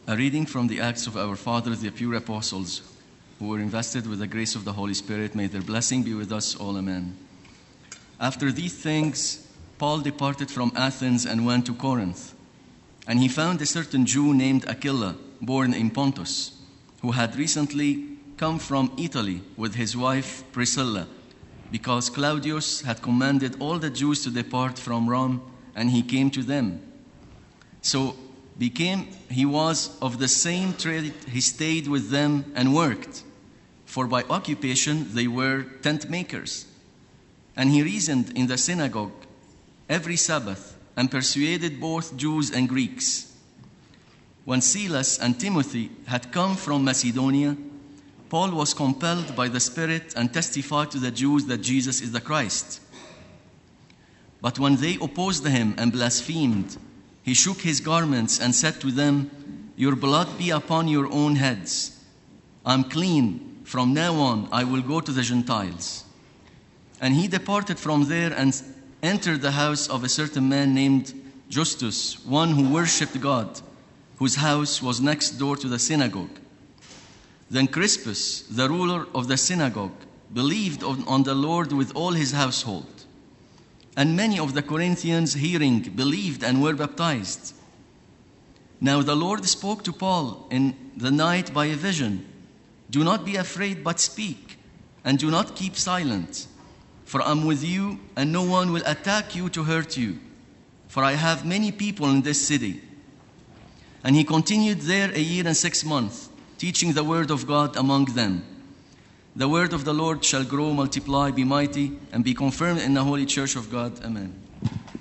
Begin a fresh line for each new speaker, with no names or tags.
A reading from the Acts of our Fathers, the pure apostles, who were invested with the grace of the Holy Spirit. May their blessing be with us all. Amen. After these things, Paul departed from Athens and went to Corinth. And he found a certain Jew named Aquila, born in Pontus, who had recently come from Italy with his wife Priscilla, because Claudius had commanded all the Jews to depart from Rome, and he came to them. So he was of the same trade. He stayed with them and worked, for by occupation they were tent makers. And he reasoned in the synagogue every Sabbath and persuaded both Jews and Greeks. When Silas and Timothy had come from Macedonia, Paul was compelled by the Spirit and testified to the Jews that Jesus is the Christ. But when they opposed him and blasphemed, he shook his garments and said to them, "Your blood be upon your own heads. I'm clean. From now on, I will go to the Gentiles." And he departed from there and entered the house of a certain man named Justus, one who worshipped God, whose house was next door to the synagogue. Then Crispus, the ruler of the synagogue, believed on the Lord with all his household. And many of the Corinthians, hearing, believed and were baptized. Now the Lord spoke to Paul in the night by a vision. "Do not be afraid, but speak, and do not keep silent. For I'm with you, and no one will attack you to hurt you. For I have many people in this city." And he continued there 1 year and 6 months, teaching the word of God among them. The word of the Lord shall grow, multiply, be mighty, and be confirmed in the holy church of God. Amen.